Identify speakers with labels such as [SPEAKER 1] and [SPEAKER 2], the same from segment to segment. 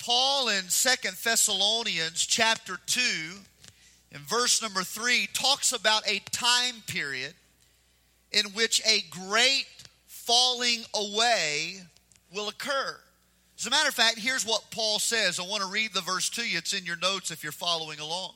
[SPEAKER 1] Paul in 2 Thessalonians chapter 2, in verse number 3, talks about a time period in which a great falling away will occur. As a matter of fact, here's what Paul says. I want to read the verse to you. It's in your notes if you're following along.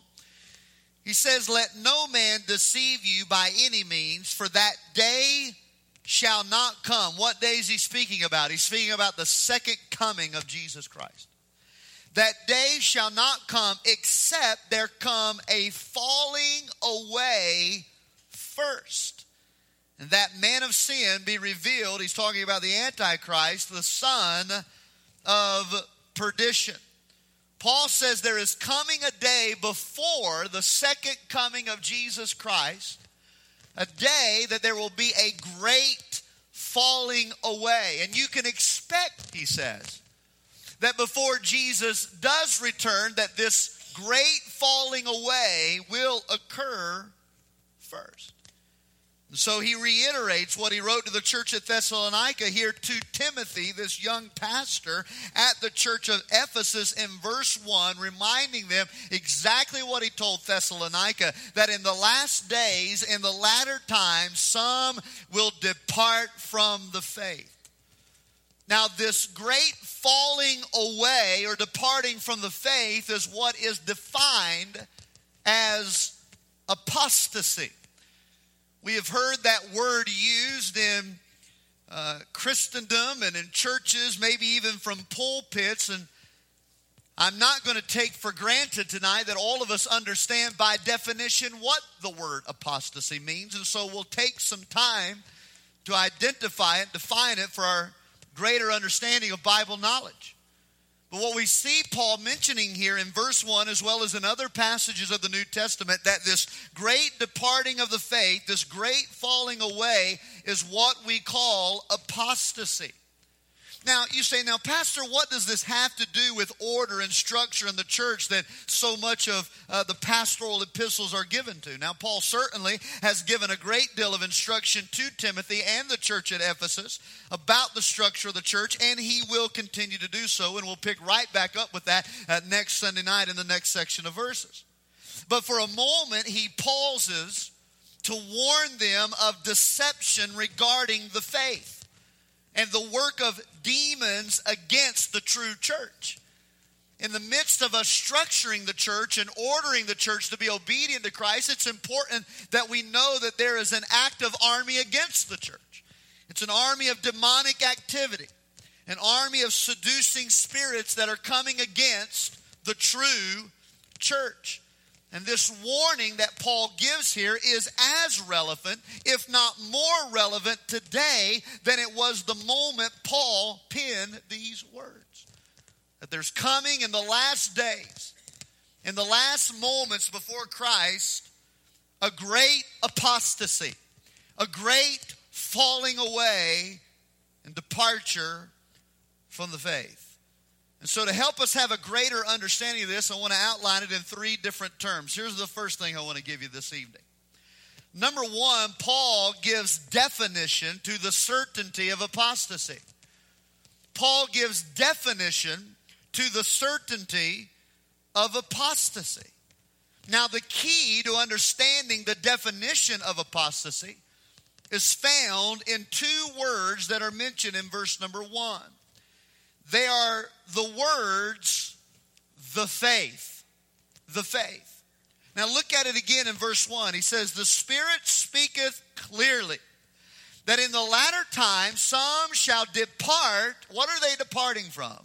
[SPEAKER 1] He says, "Let no man deceive you by any means, for that day shall not come." What day is he speaking about? He's speaking about the second coming of Jesus Christ. "That day shall not come except there come a falling away first, and that man of sin be revealed." He's talking about the Antichrist, the son of perdition. Paul says there is coming a day before the second coming of Jesus Christ, a day that there will be a great falling away. And you can expect, he says, that before Jesus does return, that this great falling away will occur first. And so he reiterates what he wrote to the church at Thessalonica here to Timothy, this young pastor at the church of Ephesus, in verse 1, reminding them exactly what he told Thessalonica, that in the last days, in the latter times, some will depart from the faith. Now, this great falling away or departing from the faith is what is defined as apostasy. We have heard that word used in Christendom and in churches, maybe even from pulpits. And I'm not going to take for granted tonight that all of us understand by definition what the word apostasy means. And so we'll take some time to identify it, define it for our greater understanding of Bible knowledge. But what we see Paul mentioning here in verse 1, as well as in other passages of the New Testament, that this great departing of the faith, this great falling away, is what we call apostasy. Now, you say, now, Pastor, what does this have to do with order and structure in the church that so much of the pastoral epistles are given to? Now, Paul certainly has given a great deal of instruction to Timothy and the church at Ephesus about the structure of the church, and he will continue to do so, and we'll pick right back up with that next Sunday night in the next section of verses. But for a moment, he pauses to warn them of deception regarding the faith and the work of demons against the true church. In the midst of us structuring the church and ordering the church to be obedient to Christ, it's important that we know that there is an active army against the church. It's an army of demonic activity, an army of seducing spirits that are coming against the true church. And this warning that Paul gives here is as relevant, if not more relevant today than it was the moment Paul penned these words. That there's coming in the last days, in the last moments before Christ, a great apostasy, a great falling away and departure from the faith. And so to help us have a greater understanding of this, I want to outline it in three different terms. Here's the first thing I want to give you this evening. Number one, Paul gives definition to the certainty of apostasy. Paul gives definition to the certainty of apostasy. Now, the key to understanding the definition of apostasy is found in two words that are mentioned in verse number 1. They are the words, the faith. The faith. Now look at it again in verse 1. He says, "The Spirit speaketh clearly, that in the latter time some shall depart." What are they departing from?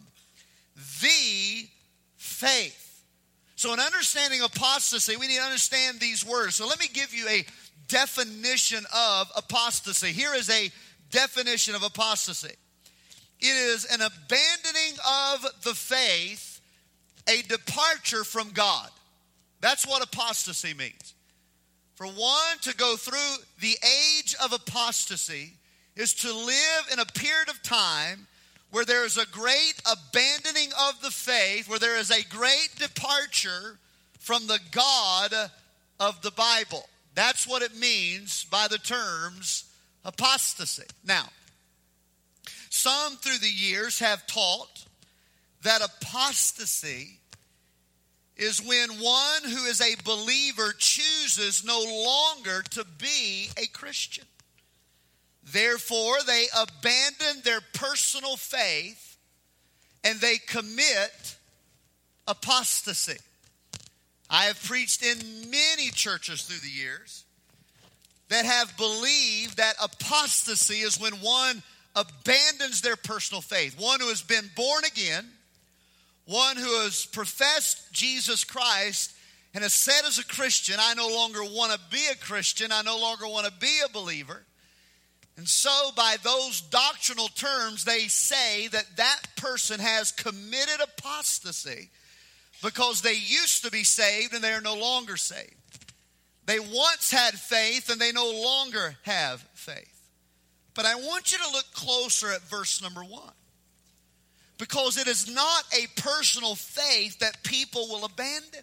[SPEAKER 1] The faith. So in understanding apostasy, we need to understand these words. So let me give you a definition of apostasy. Here is a definition of apostasy. It is an abandoning of the faith, a departure from God. That's what apostasy means. For one to go through the age of apostasy is to live in a period of time where there is a great abandoning of the faith, where there is a great departure from the God of the Bible. That's what it means by the terms apostasy. Now, some through the years have taught that apostasy is when one who is a believer chooses no longer to be a Christian. Therefore, they abandon their personal faith and they commit apostasy. I have preached in many churches through the years that have believed that apostasy is when one abandons their personal faith. One who has been born again, one who has professed Jesus Christ and has said as a Christian, I no longer want to be a Christian, I no longer want to be a believer. And so by those doctrinal terms, they say that that person has committed apostasy because they used to be saved and they are no longer saved. They once had faith and they no longer have faith. But I want you to look closer at verse number 1. Because it is not a personal faith that people will abandon.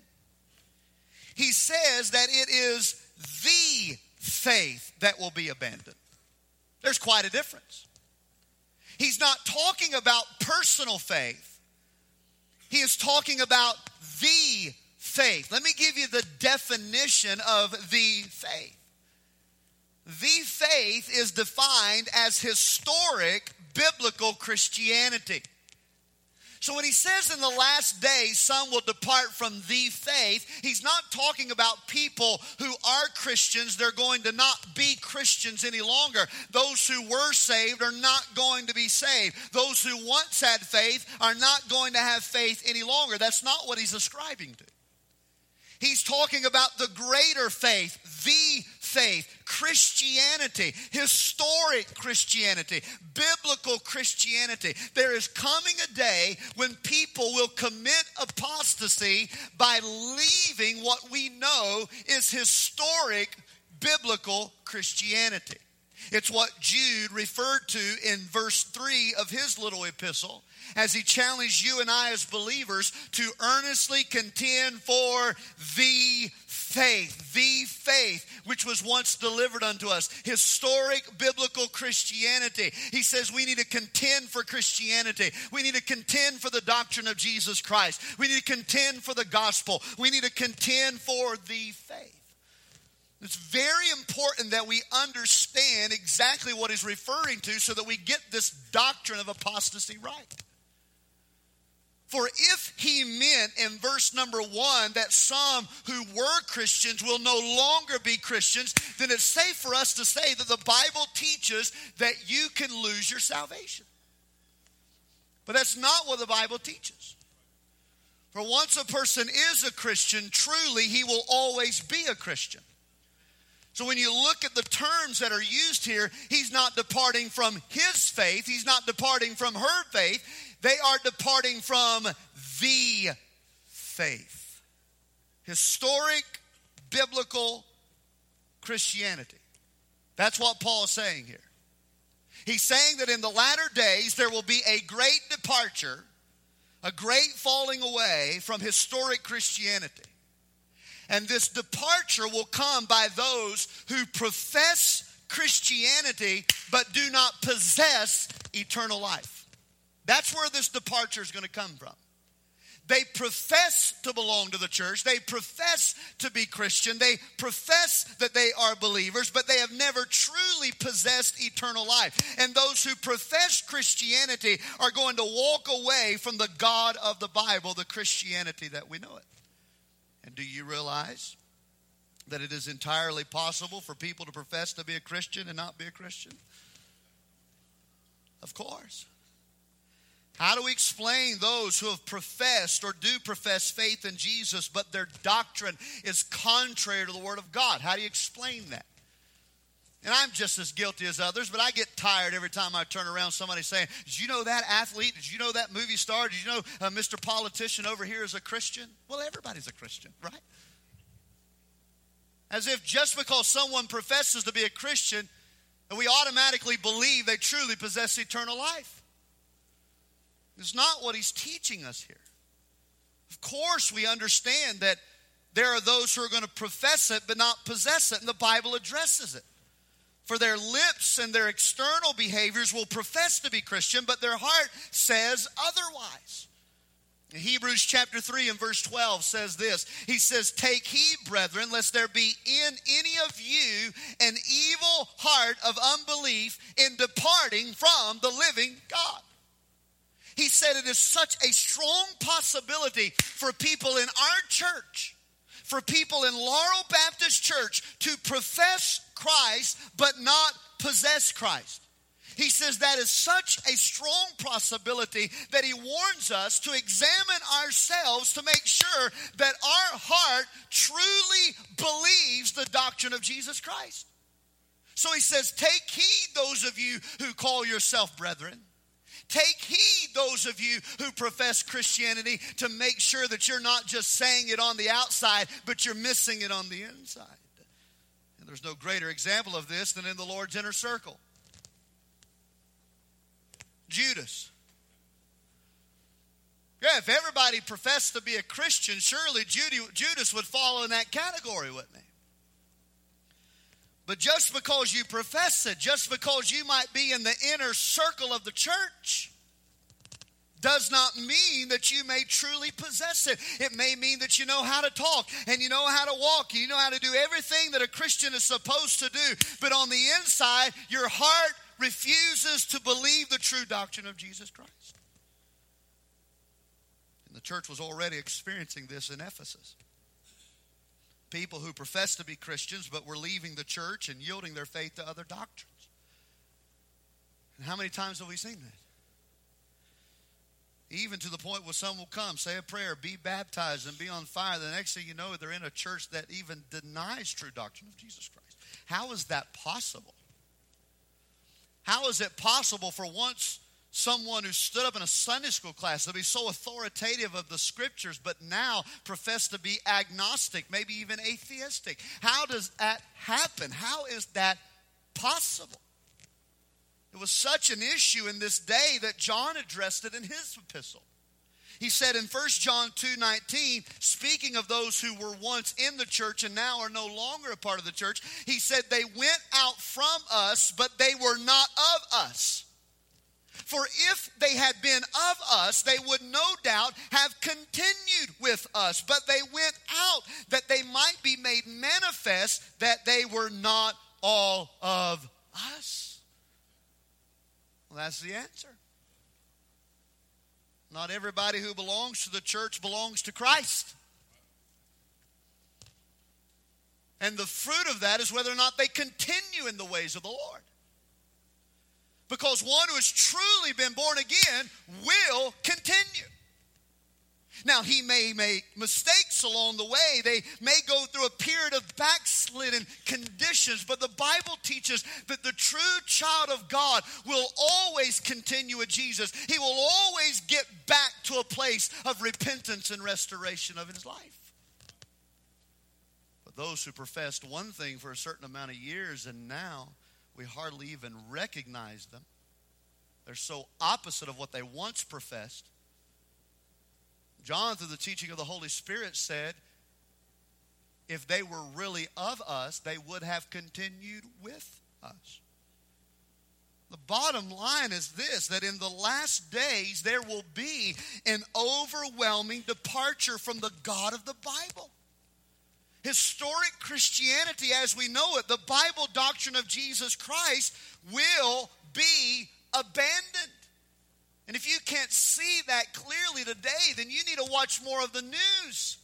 [SPEAKER 1] He says that it is the faith that will be abandoned. There's quite a difference. He's not talking about personal faith. He is talking about the faith. Let me give you the definition of the faith. The faith is defined as historic biblical Christianity. So when he says in the last days some will depart from the faith, he's not talking about people who are Christians. They're going to not be Christians any longer. Those who were saved are not going to be saved. Those who once had faith are not going to have faith any longer. That's not what he's ascribing to. He's talking about the greater faith, the faith, Christianity, historic Christianity, biblical Christianity. There is coming a day when people will commit apostasy by leaving what we know is historic biblical Christianity. It's what Jude referred to in verse 3 of his little epistle as he challenged you and I as believers to earnestly contend for the faith which was once delivered unto us. Historic biblical Christianity. He says we need to contend for Christianity. We need to contend for the doctrine of Jesus Christ. We need to contend for the gospel. We need to contend for the faith. It's very important that we understand exactly what he's referring to so that we get this doctrine of apostasy right. For if he meant in verse number 1 that some who were Christians will no longer be Christians, then it's safe for us to say that the Bible teaches that you can lose your salvation. But that's not what the Bible teaches. For once a person is a Christian, truly he will always be a Christian. So when you look at the terms that are used here, he's not departing from his faith. He's not departing from her faith. They are departing from the faith. Historic, biblical Christianity. That's what Paul is saying here. He's saying that in the latter days there will be a great departure, a great falling away from historic Christianity. And this departure will come by those who profess Christianity but do not possess eternal life. That's where this departure is going to come from. They profess to belong to the church. They profess to be Christian. They profess that they are believers, but they have never truly possessed eternal life. And those who profess Christianity are going to walk away from the God of the Bible, the Christianity that we know it. And do you realize that it is entirely possible for people to profess to be a Christian and not be a Christian? Of course. How do we explain those who have professed or do profess faith in Jesus, but their doctrine is contrary to the Word of God? How do you explain that? And I'm just as guilty as others, but I get tired every time I turn around somebody saying, did you know that athlete? Did you know that movie star? Did you know Mr. Politician over here is a Christian? Well, everybody's a Christian, right? As if just because someone professes to be a Christian, that we automatically believe they truly possess eternal life. It's not what he's teaching us here. Of course, we understand that there are those who are going to profess it but not possess it, and the Bible addresses it. For their lips and their external behaviors will profess to be Christian, but their heart says otherwise. Hebrews chapter 3 and verse 12 says this. He says, "Take heed, brethren, lest there be in any of you an evil heart of unbelief in departing from the living God." He said it is such a strong possibility for people in our church, for people in Laurel Baptist Church, to profess Christ but not possess Christ. He says that is such a strong possibility that he warns us to examine ourselves to make sure that our heart truly believes the doctrine of Jesus Christ. So he says, take heed, those of you who call yourself brethren. Take heed, those of you who profess Christianity, to make sure that you're not just saying it on the outside, but you're missing it on the inside. And there's no greater example of this than in the Lord's inner circle. Judas. Yeah, if everybody professed to be a Christian, surely Judas would fall in that category, wouldn't he? But just because you profess it, just because you might be in the inner circle of the church, does not mean that you may truly possess it. It may mean that you know how to talk and you know how to walk. You know how to do everything that a Christian is supposed to do. But on the inside, your heart refuses to believe the true doctrine of Jesus Christ. And the church was already experiencing this in Ephesus. People who profess to be Christians but were leaving the church and yielding their faith to other doctrines. And how many times have we seen that? Even to the point where some will come, say a prayer, be baptized, and be on fire. The next thing you know, they're in a church that even denies true doctrine of Jesus Christ. How is that possible? How is it possible for once someone who stood up in a Sunday school class to be so authoritative of the scriptures, but now profess to be agnostic, maybe even atheistic? How does that happen? How is that possible? It was such an issue in this day that John addressed it in his epistle. He said in 1 John 2:19, speaking of those who were once in the church and now are no longer a part of the church, he said, they went out from us, but they were not of us. For if they had been of us, they would no doubt have continued with us. But they went out that they might be made manifest that they were not all of us. Well, that's the answer. Not everybody who belongs to the church belongs to Christ. And the fruit of that is whether or not they continue in the ways of the Lord. Because one who has truly been born again will continue. Now, he may make mistakes along the way. They may go through a period of backslidden conditions. But the Bible teaches that the true child of God will always continue with Jesus. He will always get back to a place of repentance and restoration of his life. But those who professed one thing for a certain amount of years and now we hardly even recognize them. They're so opposite of what they once professed. John, through the teaching of the Holy Spirit, said, if they were really of us, they would have continued with us. The bottom line is this, that in the last days, there will be an overwhelming departure from the God of the Bible. Historic Christianity as we know it, the Bible doctrine of Jesus Christ, will be abandoned. And if you can't see that clearly today, then you need to watch more of the news.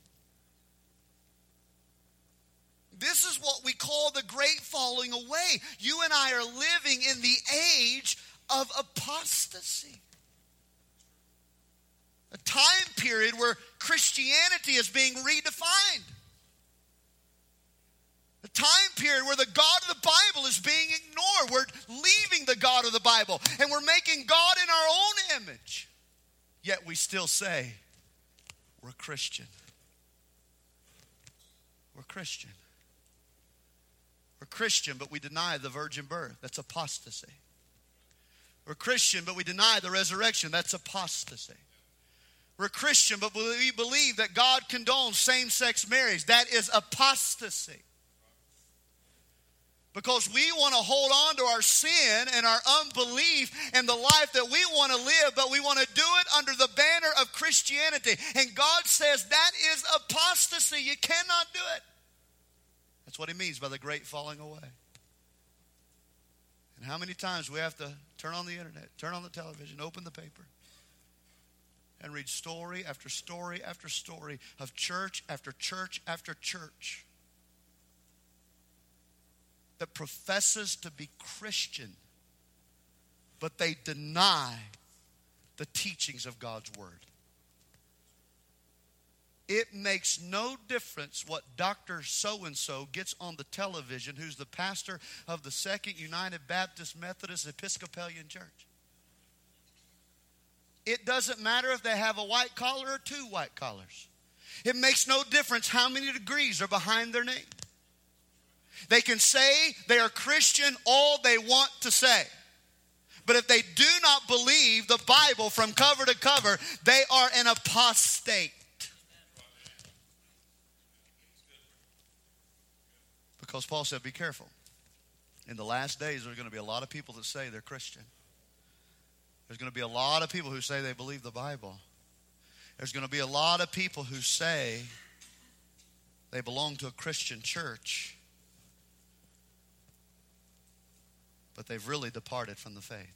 [SPEAKER 1] This is what we call the great falling away. You and I are living in the age of apostasy. A time period where Christianity is being redefined. A time period where the God of the Bible is being ignored. We're leaving the God of the Bible and we're making God in our own image. Yet we still say, we're Christian. We're Christian. We're Christian, but we deny the virgin birth. That's apostasy. We're Christian, but we deny the resurrection. That's apostasy. We're Christian, but we believe that God condones same-sex marriage. That is apostasy. Because we want to hold on to our sin and our unbelief and the life that we want to live, but we want to do it under the banner of Christianity. And God says that is apostasy. You cannot do it. That's what he means by the great falling away. And how many times we have to turn on the internet, turn on the television, open the paper, and read story after story after story of church after church after church that professes to be Christian, but they deny the teachings of God's Word. It makes no difference what Dr. So-and-so gets on the television, who's the pastor of the Second United Baptist Methodist Episcopalian Church. It doesn't matter if they have a white collar or two white collars. It makes no difference how many degrees are behind their name. They can say they are Christian all they want to say. But if they do not believe the Bible from cover to cover, they are an apostate. Because Paul said, be careful. In the last days, there's going to be a lot of people that say they're Christian. There's going to be a lot of people who say they believe the Bible. There's going to be a lot of people who say they belong to a Christian church, but they've really departed from the faith.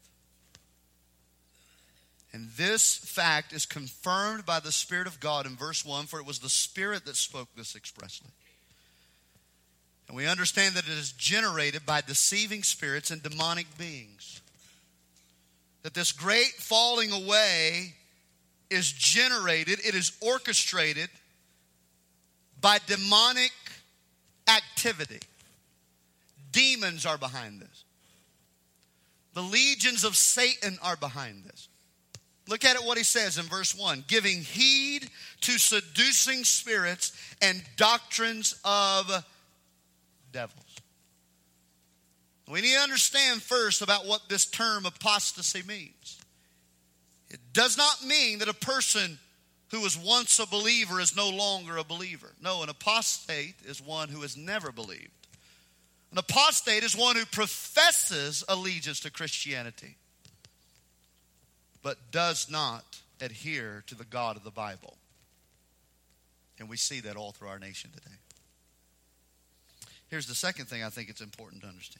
[SPEAKER 1] And this fact is confirmed by the Spirit of God in verse 1, for it was the Spirit that spoke this expressly. And we understand that it is generated by deceiving spirits and demonic beings. That this great falling away is generated, it is orchestrated by demonic activity. Demons are behind this. The legions of Satan are behind this. Look at it what he says in verse 1. Giving heed to seducing spirits and doctrines of devils. We need to understand first about what this term apostasy means. It does not mean that a person who was once a believer is no longer a believer. No, an apostate is one who has never believed. An apostate is one who professes allegiance to Christianity, but does not adhere to the God of the Bible. And we see that all through our nation today. Here's the second thing I think it's important to understand.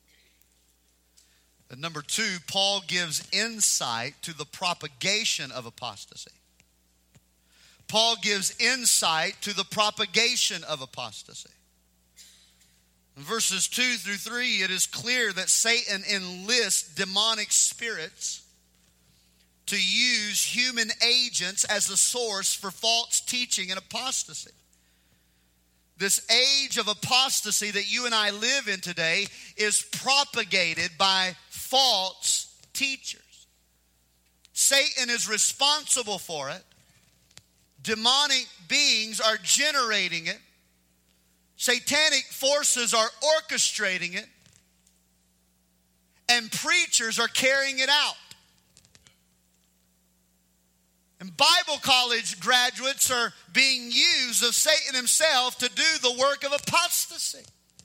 [SPEAKER 1] And number 2, Paul gives insight to the propagation of apostasy. Paul gives insight to the propagation of apostasy. In verses 2 through 3, it is clear that Satan enlists demonic spirits to use human agents as a source for false teaching and apostasy. This age of apostasy that you and I live in today is propagated by false teachers. Satan is responsible for it. Demonic beings are generating it. Satanic forces are orchestrating it. And preachers are carrying it out. And Bible college graduates are being used of Satan himself to do the work of apostasy.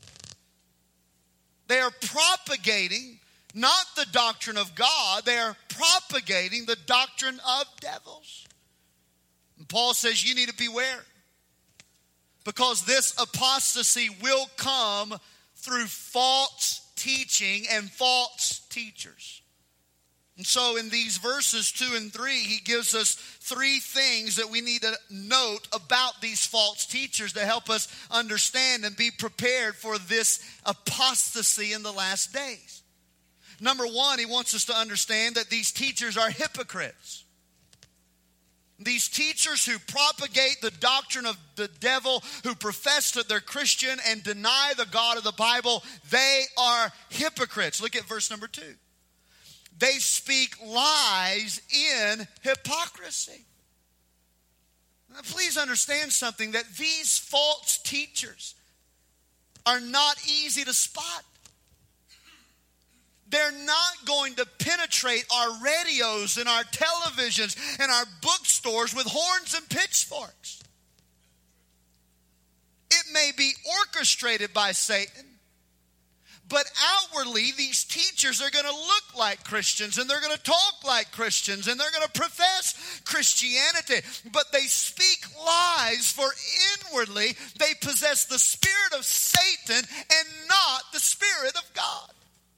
[SPEAKER 1] They are propagating not the doctrine of God, they are propagating the doctrine of devils. And Paul says you need to beware, because this apostasy will come through false teaching and false teachers. And so in these verses 2 and 3, he gives us 3 things that we need to note about these false teachers to help us understand and be prepared for this apostasy in the last days. Number 1, he wants us to understand that these teachers are hypocrites. These teachers who propagate the doctrine of the devil, who profess that they're Christian and deny the God of the Bible, they are hypocrites. Look at verse number 2. They speak lies in hypocrisy. Now, please understand something, that these false teachers are not easy to spot. They're not going to penetrate our radios and our televisions and our bookstores with horns and pitchforks. It may be orchestrated by Satan, But outwardly, these teachers are going to look like Christians, and they're going to talk like Christians, and they're going to profess Christianity. But they speak lies, for inwardly they possess the spirit of Satan and not the Spirit of God.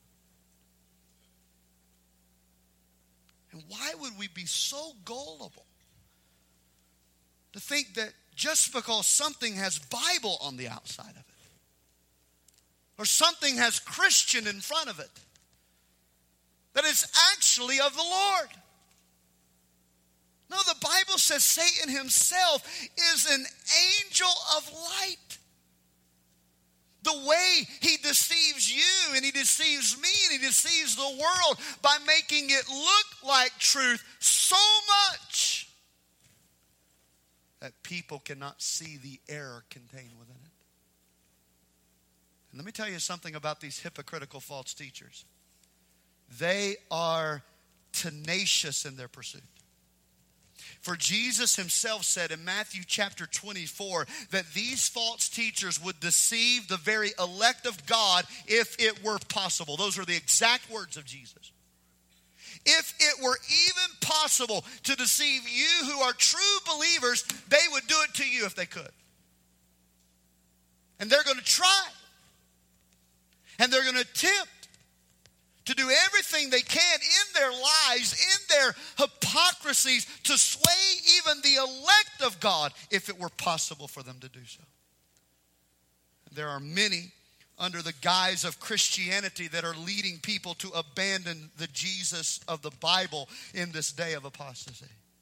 [SPEAKER 1] And why would we be so gullible to think that just because something has Bible on the outside of it, or something has Christian in front of it, that it's actually of the Lord? No, the Bible says Satan himself is an angel of light. The way he deceives you and he deceives me and he deceives the world by making it look like truth so much that people cannot see the error contained within it. And let me tell you something about these hypocritical false teachers. They are tenacious in their pursuit. For Jesus himself said in Matthew chapter 24 that these false teachers would deceive the very elect of God if it were possible. Those are the exact words of Jesus. If it were even possible to deceive you who are true believers, they would do it to you if they could. And they're going to try. And they're going to attempt to do everything they can in their lives, in their hypocrisies, to sway even the elect of God if it were possible for them to do so. There are many under the guise of Christianity that are leading people to abandon the Jesus of the Bible in this day of apostasy.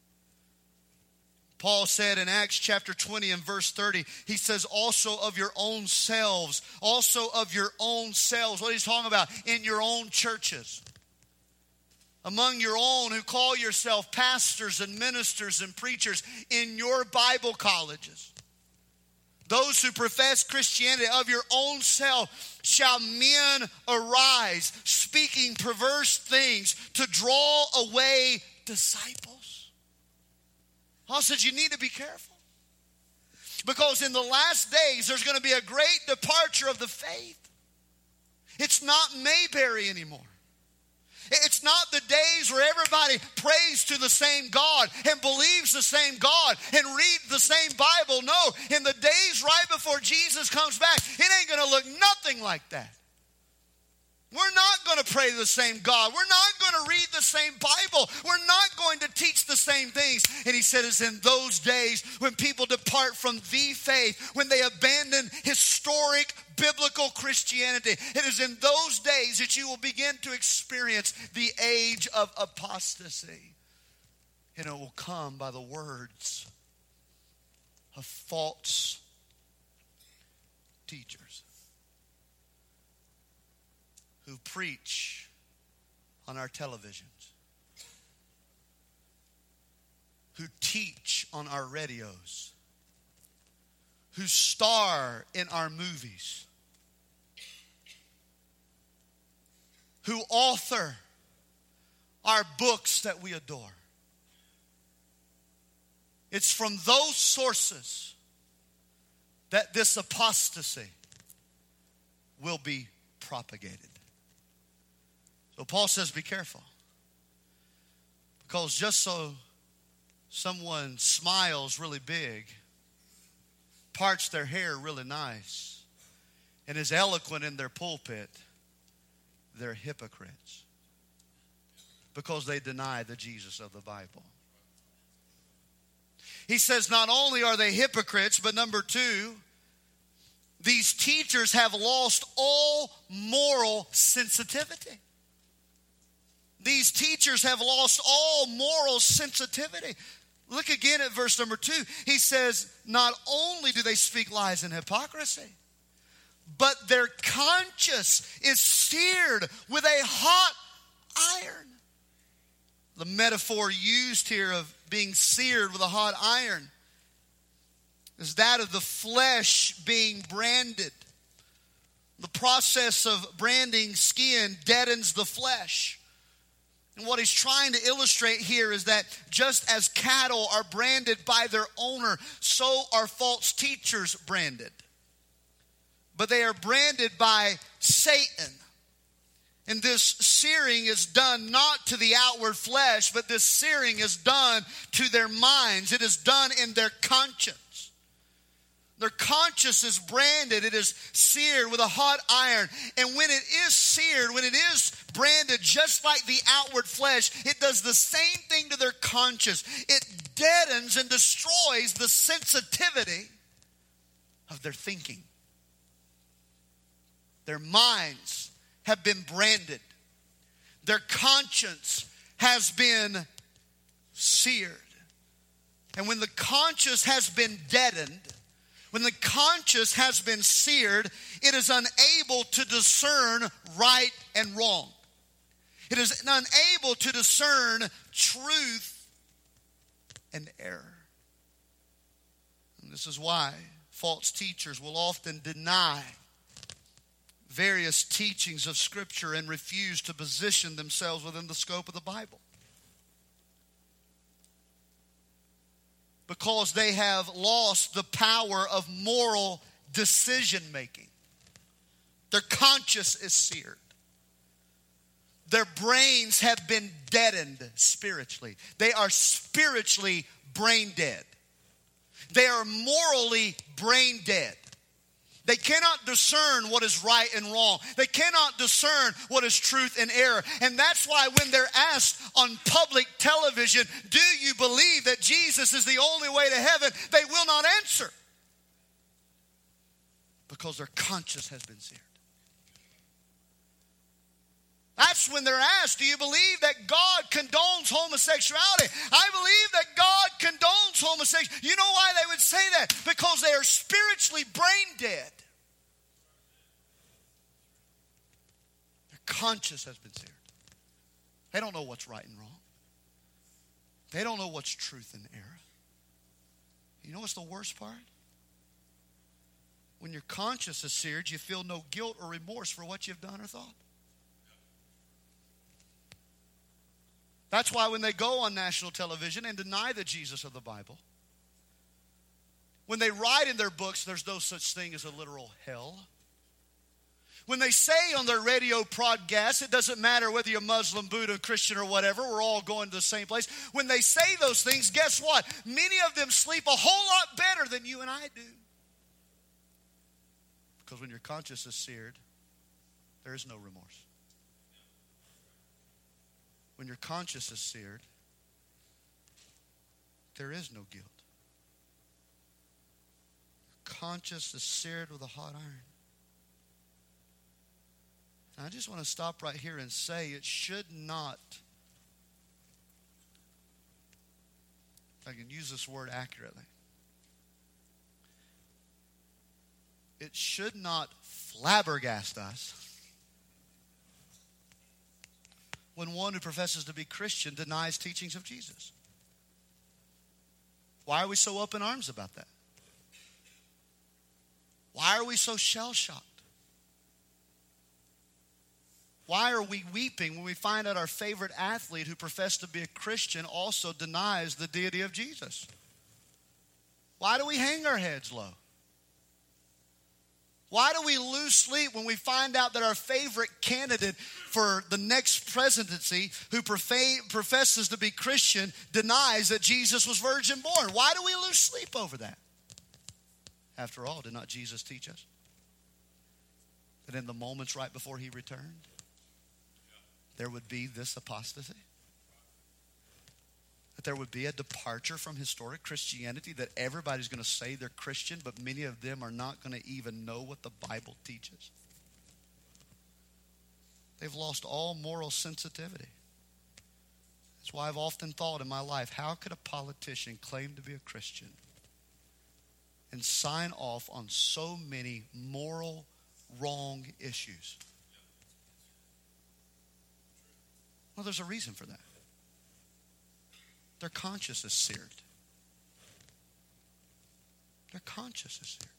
[SPEAKER 1] Paul said in Acts chapter 20 and verse 30, he says, also of your own selves. Also of your own selves. What he's talking about? In your own churches. Among your own who call yourself pastors and ministers and preachers in your Bible colleges. Those who profess Christianity, of your own self shall men arise, speaking perverse things to draw away disciples. Paul says you need to be careful. Because in the last days, there's going to be a great departure of the faith. It's not Mayberry anymore. It's not the days where everybody prays to the same God and believes the same God and reads the same Bible. No, in the days right before Jesus comes back, it ain't going to look nothing like that. We're not going to pray to the same God. We're not going to read the same Bible. We're not going to teach the same things. And he said it's in those days when people depart from the faith, when they abandon historic biblical Christianity. It is in those days that you will begin to experience the age of apostasy. And it will come by the words of false teachers who preach on our televisions, who teach on our radios, who star in our movies, who author our books that we adore. It's from those sources that this apostasy will be propagated. So Paul says be careful. Because just so someone smiles really big, parts their hair really nice, and is eloquent in their pulpit, they're hypocrites. Because they deny the Jesus of the Bible. He says not only are they hypocrites, but number two, these teachers have lost all moral sensitivity. These teachers have lost all moral sensitivity. Look again at verse number 2. He says, not only do they speak lies and hypocrisy, but their conscience is seared with a hot iron. The metaphor used here of being seared with a hot iron is that of the flesh being branded. The process of branding skin deadens the flesh. And what he's trying to illustrate here is that just as cattle are branded by their owner, so are false teachers branded. but they are branded by Satan. And this searing is done not to the outward flesh, but this searing is done to their minds. It is done in their conscience. Their conscience is branded. It is seared with a hot iron. And when it is seared, when it is branded just like the outward flesh, it does the same thing to their conscience. It deadens and destroys the sensitivity of their thinking. Their minds have been branded. Their conscience has been seared. And when the conscience has been deadened, when the conscience has been seared, it is unable to discern right and wrong. It is unable to discern truth and error. And this is why false teachers will often deny various teachings of Scripture and refuse to position themselves within the scope of the Bible. Because they have lost the power of moral decision making. Their conscience is seared. Their brains have been deadened spiritually. They are spiritually brain dead. They are morally brain dead. They cannot discern what is right and wrong. They cannot discern what is truth and error. And that's why when they're asked on public television, do you believe that Jesus is the only way to heaven? They will not answer. Because their conscience has been seared. That's when they're asked, do you believe that God condones homosexuality? I believe that God condones homosexuality. You know why they would say that? Because they are spiritually brain dead. Their conscience has been seared. They don't know what's right and wrong. They don't know what's truth and error. You know what's the worst part? When your conscience is seared, you feel no guilt or remorse for what you've done or thought. That's why when they go on national television and deny the Jesus of the Bible, when they write in their books there's no such thing as a literal hell, when they say on their radio broadcasts, it doesn't matter whether you're Muslim, Buddha, Christian, or whatever, we're all going to the same place. When they say those things, guess what? Many of them sleep a whole lot better than you and I do. Because when your conscience is seared, there is no remorse. When your conscience is seared, there is no guilt. Your conscience is seared with a hot iron. And I just want to stop right here and say it should not, if I can use this word accurately, it should not flabbergast us when one who professes to be Christian denies teachings of Jesus. Why are we so up in arms about that? Why are we so shell-shocked? Why are we weeping when we find out our favorite athlete who professed to be a Christian also denies the deity of Jesus? Why do we hang our heads low? Why do we lose sleep when we find out that our favorite candidate for the next presidency who professes to be Christian denies that Jesus was virgin born? Why do we lose sleep over that? After all, did not Jesus teach us that in the moments right before he returned, there would be this apostasy? That there would be a departure from historic Christianity, that everybody's going to say they're Christian, but many of them are not going to even know what the Bible teaches. They've lost all moral sensitivity. That's why I've often thought in my life, how could a politician claim to be a Christian and sign off on so many moral wrong issues? Well, there's a reason for that. Their conscience is seared. Their conscience is seared.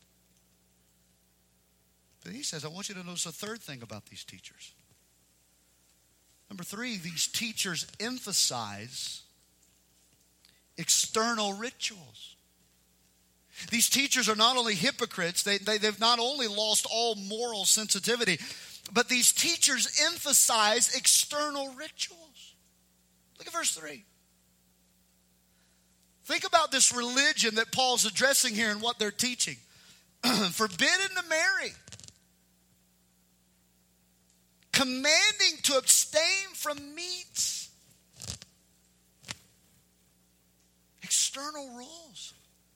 [SPEAKER 1] But he says, I want you to notice a third thing about these teachers. Number 3, these teachers emphasize external rituals. These teachers are not only hypocrites, they've not only lost all moral sensitivity, but these teachers emphasize external rituals. Look at verse 3. Think about this religion that Paul's addressing here and what they're teaching. Forbidden to marry. Commanding to abstain from meats. External rules.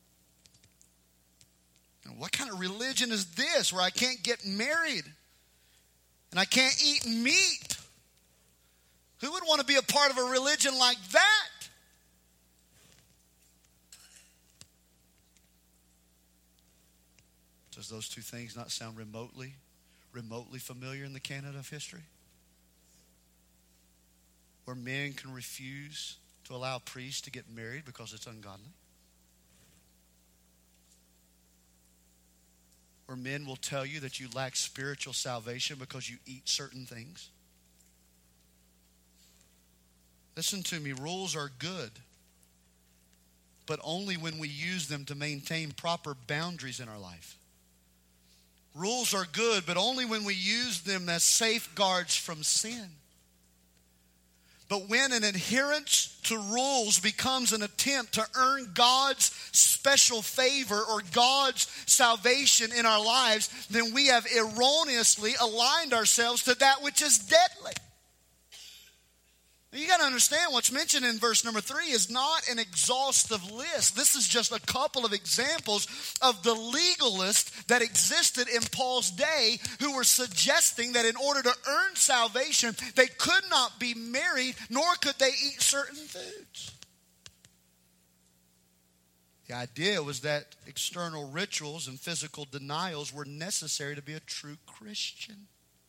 [SPEAKER 1] Now, what kind of religion is this where I can't get married and I can't eat meat? Who would want to be a part of a religion like that? Does those two things not sound remotely familiar in the canon of history? Where men can refuse to allow priests to get married because it's ungodly. Where men will tell you that you lack spiritual salvation because you eat certain things. Listen to me, rules are good, but only when we use them to maintain proper boundaries in our life. Rules are good, but only when we use them as safeguards from sin. But when an adherence to rules becomes an attempt to earn God's special favor or God's salvation in our lives, then we have erroneously aligned ourselves to that which is deadly. You got to understand what's mentioned in verse number 3 is not an exhaustive list. This is just a couple of examples of the legalists that existed in Paul's day who were suggesting that in order to earn salvation, they could not be married, nor could they eat certain foods. The idea was that external rituals and physical denials were necessary to be a true Christian.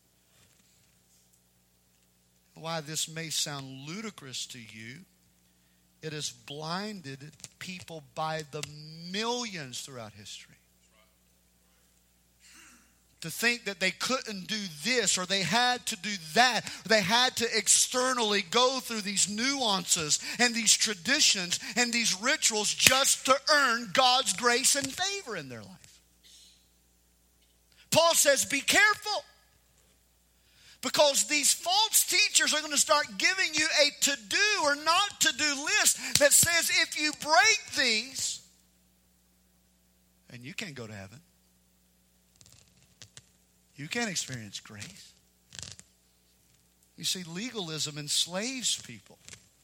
[SPEAKER 1] Why this may sound ludicrous to you, it has blinded people by the millions throughout history. To think that they couldn't do this or they had to do that. They had to externally go through these nuances and these traditions and these rituals just to earn God's grace and favor in their life. Paul says, be careful. Because these false teachers are going to start giving you a to-do or not to-do list that says if you break these, and you can't go to heaven. You can't experience grace. You see, legalism enslaves people.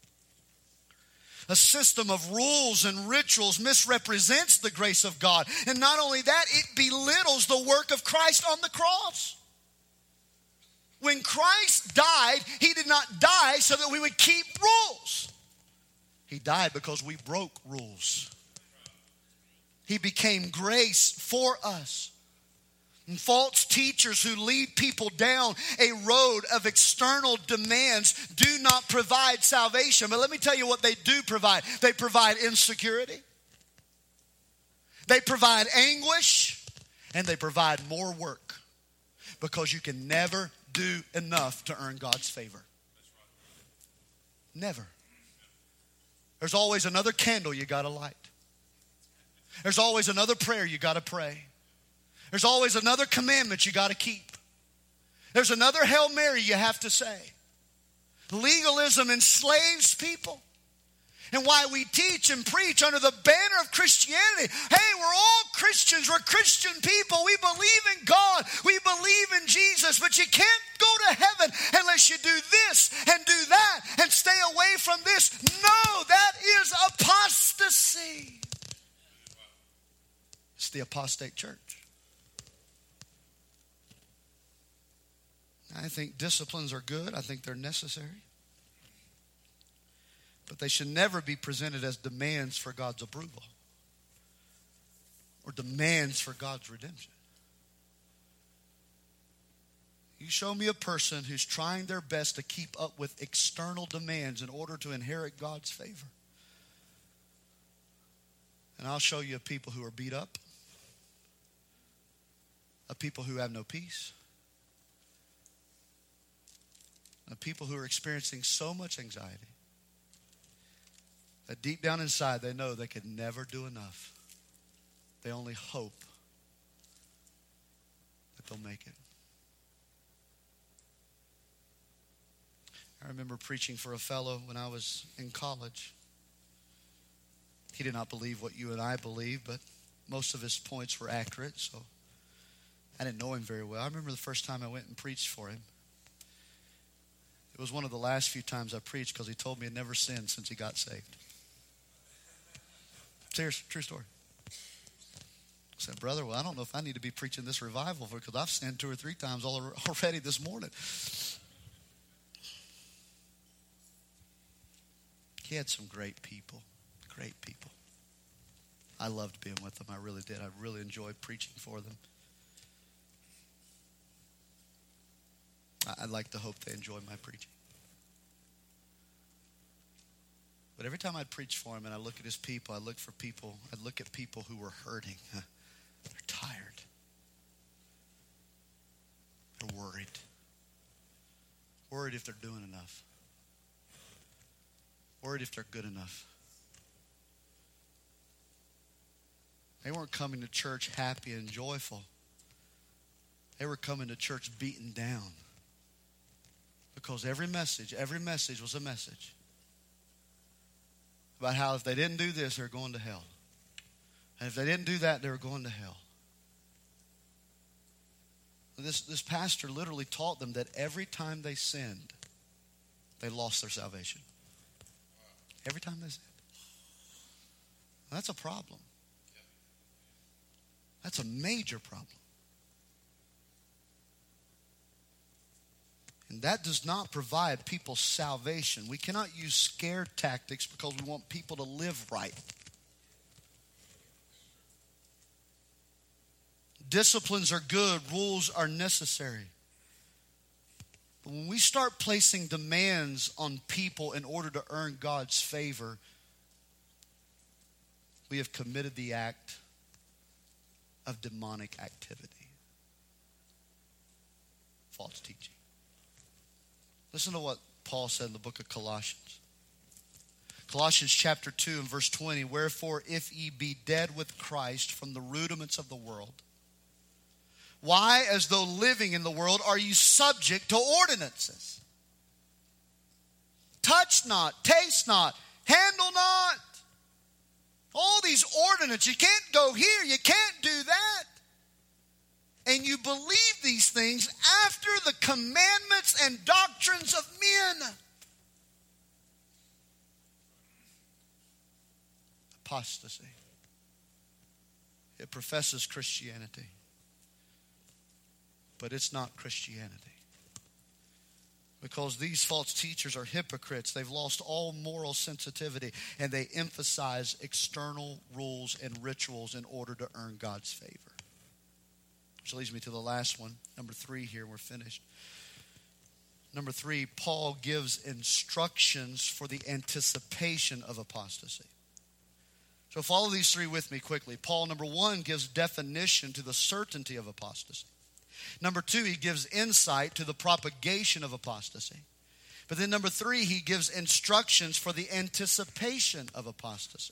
[SPEAKER 1] A system of rules and rituals misrepresents the grace of God. And not only that, it belittles the work of Christ on the cross. When Christ died, He did not die so that we would keep rules. He died because we broke rules. He became grace for us. And false teachers who lead people down a road of external demands do not provide salvation. But let me tell you what they do provide. They provide insecurity. They provide anguish. And they provide more work. Because you can never do enough to earn God's favor. Never. There's always another candle you got to light. There's always another prayer you got to pray. There's always another commandment you got to keep. There's another Hail Mary you have to say. Legalism enslaves people. And why we teach and preach under the banner of Christianity. Hey, we're all Christians. We're Christian people. We believe in God. We believe in Jesus. But you can't go to heaven unless you do this and do that and stay away from this. No, that is apostasy. It's the apostate church. I think disciplines are good. I think they're necessary. But they should never be presented as demands for God's approval or demands for God's redemption. You show me a person who's trying their best to keep up with external demands in order to inherit God's favor. And I'll show you a people who are beat up, a people who have no peace, a people who are experiencing so much anxiety that deep down inside they know they could never do enough. They only hope that they'll make it. I remember preaching for a fellow when I was in college. He did not believe what you and I believe, but most of his points were accurate, so I didn't know him very well. I remember the first time I went and preached for him. It was one of the last few times I preached because he told me he'd never sinned since he got saved. Serious, true story. I said, brother, well, I don't know if I need to be preaching this revival because I've sinned 2 or 3 times already this morning. He had some great people. Great people. I loved being with them. I really did. I really enjoyed preaching for them. I'd like to hope they enjoy my preaching. But every time I'd preach for him and I look at his people, I'd look at people who were hurting. They're tired. They're worried. Worried if they're doing enough. Worried if they're good enough. They weren't coming to church happy and joyful. They were coming to church beaten down. Because every message was a message about how if they didn't do this, they were going to hell. And if they didn't do that, they were going to hell. This pastor literally taught them that every time they sinned, they lost their salvation. Every time they sinned. That's a problem. That's a major problem. And that does not provide people salvation. We cannot use scare tactics because we want people to live right. Disciplines are good. Rules are necessary. But when we start placing demands on people in order to earn God's favor, we have committed the act of demonic activity. False teaching. Listen to what Paul said in the book of Colossians. Colossians chapter 2 and verse 20. Wherefore, if ye be dead with Christ from the rudiments of the world, why, as though living in the world, are you subject to ordinances? Touch not, taste not, handle not. All these ordinances. You can't go here, you can't do that. And you believe these things after the commandments and doctrines of men. Apostasy. It professes Christianity, but it's not Christianity. Because these false teachers are hypocrites. They've lost all moral sensitivity, and they emphasize external rules and rituals in order to earn God's favor. Which leads me to the last one, number 3 here, we're finished. Number 3, Paul gives instructions for the anticipation of apostasy. So follow these 3 with me quickly. Paul, number 1, gives definition to the certainty of apostasy. Number 2, he gives insight to the propagation of apostasy. But then number 3, he gives instructions for the anticipation of apostasy.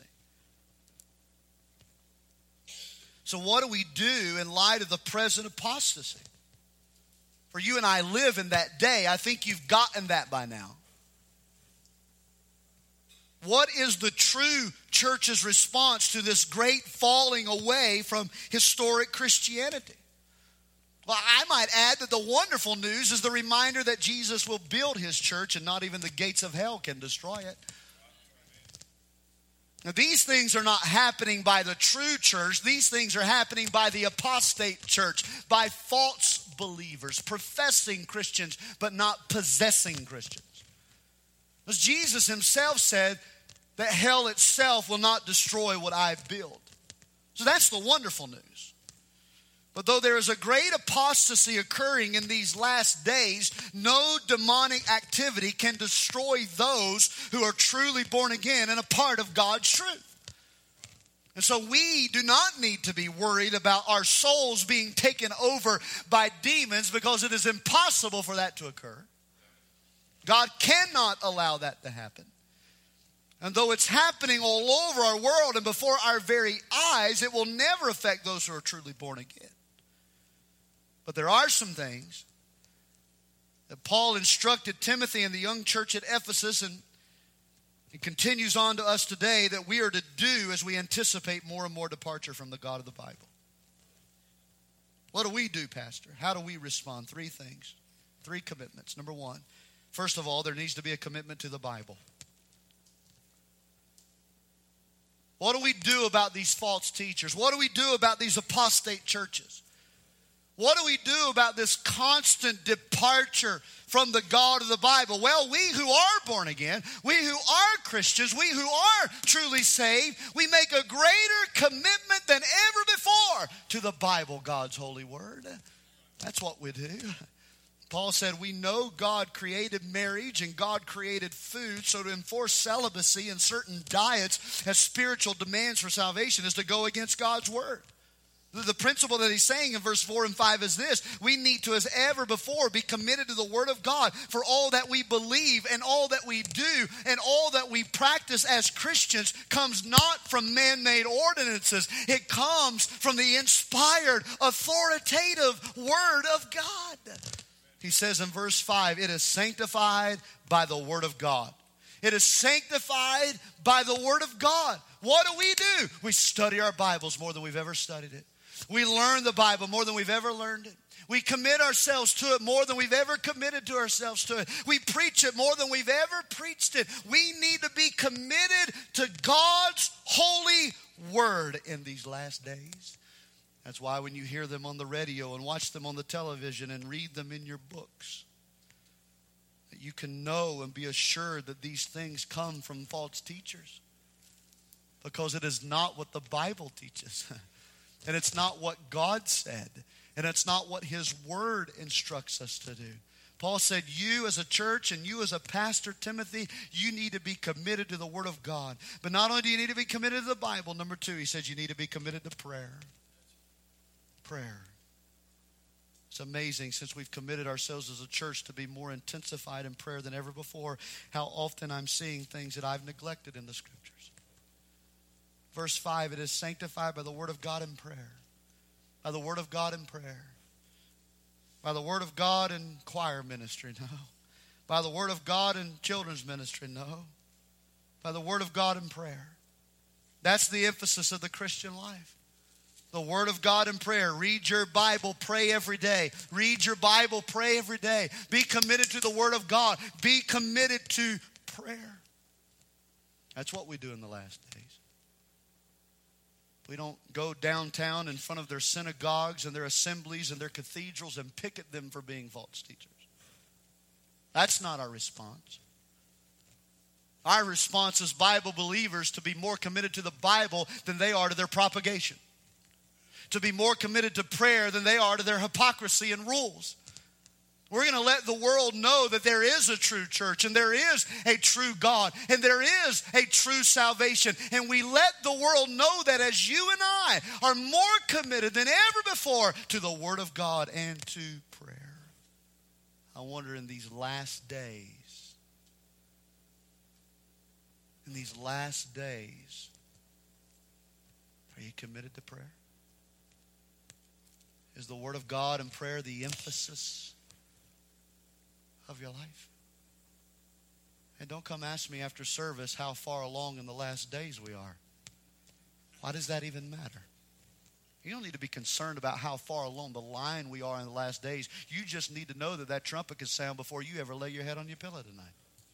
[SPEAKER 1] So what do we do in light of the present apostasy? For you and I live in that day. I think you've gotten that by now. What is the true church's response to this great falling away from historic Christianity? Well, I might add that the wonderful news is the reminder that Jesus will build his church and not even the gates of hell can destroy it. Now, these things are not happening by the true church. These things are happening by the apostate church, by false believers, professing Christians, but not possessing Christians. As Jesus himself said that hell itself will not destroy what I build. So that's the wonderful news. But though there is a great apostasy occurring in these last days, no demonic activity can destroy those who are truly born again and a part of God's truth. And so we do not need to be worried about our souls being taken over by demons because it is impossible for that to occur. God cannot allow that to happen. And though it's happening all over our world and before our very eyes, it will never affect those who are truly born again. But there are some things that Paul instructed Timothy and the young church at Ephesus, and it continues on to us today, that we are to do as we anticipate more and more departure from the God of the Bible. What do we do, Pastor? How do we respond? 3 things, 3 commitments. Number 1, first of all, there needs to be a commitment to the Bible. What do we do about these false teachers? What do we do about these apostate churches? What do we do about this constant departure from the God of the Bible? Well, we who are born again, we who are Christians, we who are truly saved, we make a greater commitment than ever before to the Bible, God's holy word. That's what we do. Paul said we know God created marriage and God created food, so to enforce celibacy and certain diets as spiritual demands for salvation is to go against God's word. The principle that he's saying in verse 4 and 5 is this: we need to, as ever before, be committed to the Word of God for all that we believe and all that we do and all that we practice as Christians comes not from man-made ordinances. It comes from the inspired, authoritative Word of God. He says in verse 5, it is sanctified by the Word of God. It is sanctified by the Word of God. What do? We study our Bibles more than we've ever studied it. We learn the Bible more than we've ever learned it. We commit ourselves to it more than we've ever committed to ourselves to it. We preach it more than we've ever preached it. We need to be committed to God's holy word in these last days. That's why when you hear them on the radio and watch them on the television and read them in your books, you can know and be assured that these things come from false teachers, because it is not what the Bible teaches. And it's not what God said. And it's not what His Word instructs us to do. Paul said, you as a church and you as a pastor, Timothy, you need to be committed to the Word of God. But not only do you need to be committed to the Bible, number 2, he says you need to be committed to prayer. Prayer. It's amazing, since we've committed ourselves as a church to be more intensified in prayer than ever before, how often I'm seeing things that I've neglected in the Scriptures. Verse 5, it is sanctified by the Word of God in prayer. By the Word of God in prayer. By the Word of God in choir ministry, no. By the Word of God in children's ministry, no. By the Word of God in prayer. That's the emphasis of the Christian life. The Word of God in prayer. Read your Bible, pray every day. Read your Bible, pray every day. Be committed to the Word of God. Be committed to prayer. That's what we do in the last days. We don't go downtown in front of their synagogues and their assemblies and their cathedrals and picket them for being false teachers. That's not our response. Our response as Bible believers to be more committed to the Bible than they are to their propagation. To be more committed to prayer than they are to their hypocrisy and rules. We're going to let the world know that there is a true church and there is a true God and there is a true salvation. And we let the world know that as you and I are more committed than ever before to the Word of God and to prayer. I wonder, in these last days, are you committed to prayer? Is the Word of God and prayer the emphasis of your life? And don't come ask me after service how far along in the last days we are. Why does that even matter? You don't need to be concerned about how far along the line we are in the last days. You just need to know that that trumpet can sound before you ever lay your head on your pillow tonight.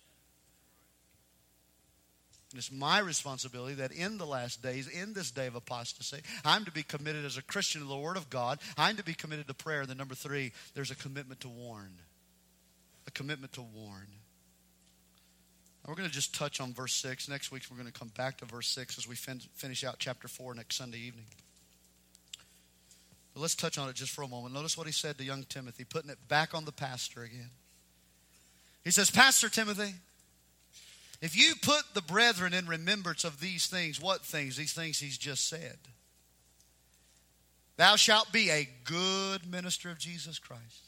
[SPEAKER 1] And it's my responsibility that in the last days, in this day of apostasy, I'm to be committed as a Christian to the Word of God. I'm to be committed to prayer. And then number 3, there's a commitment to warn. A commitment to warn. We're going to just touch on verse 6. Next week we're going to come back to verse 6 as we finish out chapter 4 next Sunday evening. But let's touch on it just for a moment. Notice what he said to young Timothy, putting it back on the pastor again. He says, Pastor Timothy, if you put the brethren in remembrance of these things, what things? These things he's just said. Thou shalt be a good minister of Jesus Christ,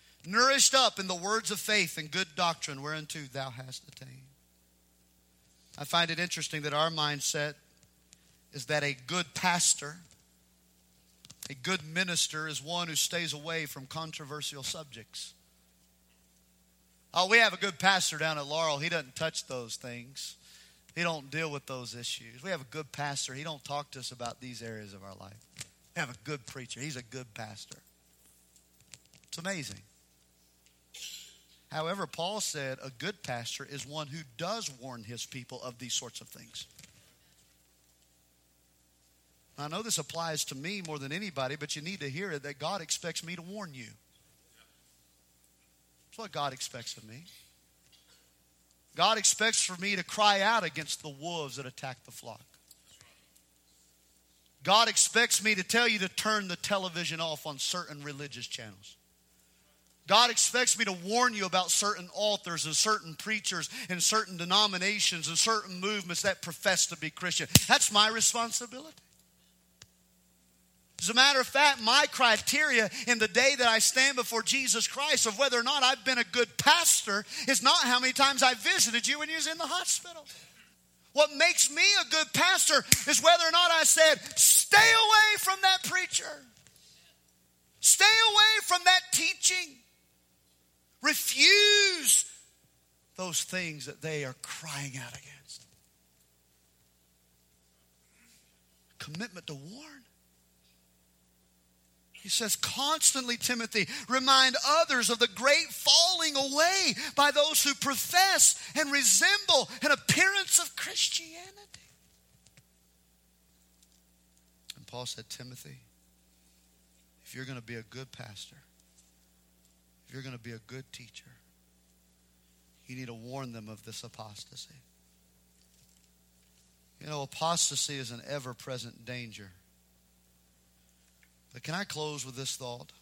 [SPEAKER 1] nourished up in the words of faith and good doctrine whereunto thou hast attained. I find it interesting that our mindset is that a good pastor, a good minister, is one who stays away from controversial subjects. Oh, we have a good pastor down at Laurel. He doesn't touch those things. He don't deal with those issues. We have a good pastor. He don't talk to us about these areas of our life. We have a good preacher. He's a good pastor. It's amazing. However, Paul said a good pastor is one who does warn his people of these sorts of things. I know this applies to me more than anybody, but you need to hear it that God expects me to warn you. That's what God expects of me. God expects for me to cry out against the wolves that attack the flock. God expects me to tell you to turn the television off on certain religious channels. God expects me to warn you about certain authors and certain preachers and certain denominations and certain movements that profess to be Christian. That's my responsibility. As a matter of fact, my criteria in the day that I stand before Jesus Christ of whether or not I've been a good pastor is not how many times I visited you when you was in the hospital. What makes me a good pastor is whether or not I said, stay away from that preacher. Stay away from that teaching. Refuse those things that they are crying out against. Commitment to warn. He says constantly, Timothy, remind others of the great falling away by those who profess and resemble an appearance of Christianity. And Paul said, Timothy, if you're going to be a good pastor, if you're going to be a good teacher, you need to warn them of this apostasy. You know, apostasy is an ever-present danger. But can I close with this thought?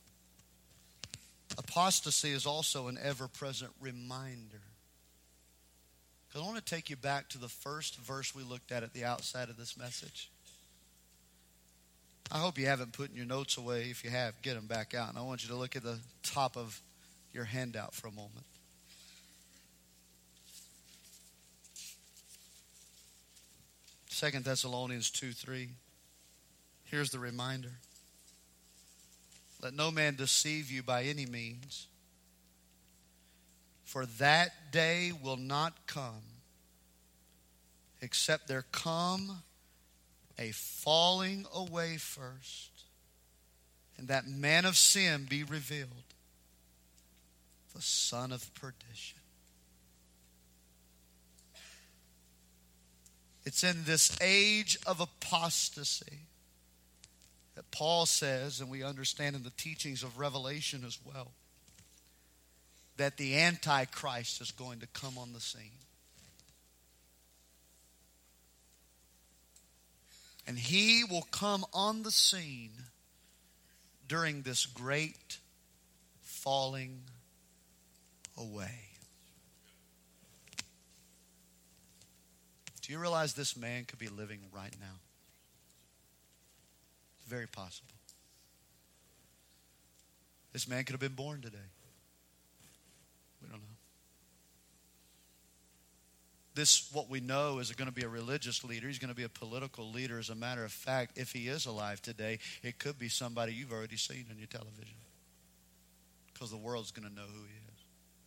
[SPEAKER 1] Apostasy is also an ever-present reminder. Because I want to take you back to the first verse we looked at the outside of this message. I hope you haven't put your notes away. If you have, get them back out. And I want you to look at the top of your handout for a moment. Second Thessalonians 2:3. Here's the reminder. Let no man deceive you by any means, for that day will not come, except there come a falling away first, and that man of sin be revealed, the son of perdition. It's in this age of apostasy that Paul says, and we understand in the teachings of Revelation as well, that the Antichrist is going to come on the scene. And he will come on the scene during this great falling away. Do you realize this man could be living right now? Very possible. This man could have been born today. We don't know. This, what we know, is going to be a religious leader. He's going to be a political leader. As a matter of fact, if he is alive today, it could be somebody you've already seen on your television. Because the world's going to know who he is.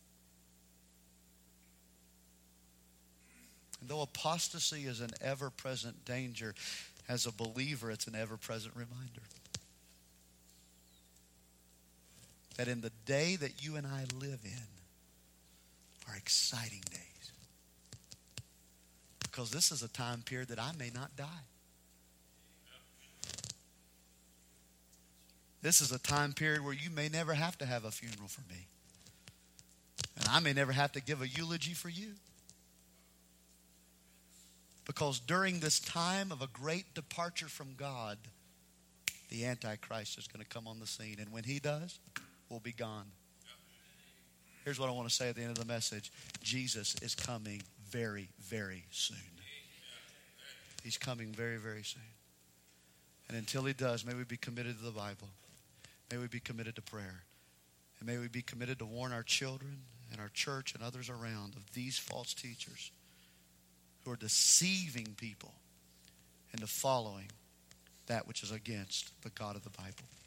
[SPEAKER 1] And though apostasy is an ever-present danger, as a believer, it's an ever-present reminder that in the day that you and I live in are exciting days. Because this is a time period that I may not die. This is a time period where you may never have to have a funeral for me. And I may never have to give a eulogy for you. Because during this time of a great departure from God, the Antichrist is going to come on the scene. And when he does, we'll be gone. Here's what I want to say at the end of the message. Jesus is coming very, very soon. He's coming very, very soon. And until he does, may we be committed to the Bible. May we be committed to prayer. And may we be committed to warn our children and our church and others around of these false teachers who are deceiving people into following that which is against the God of the Bible.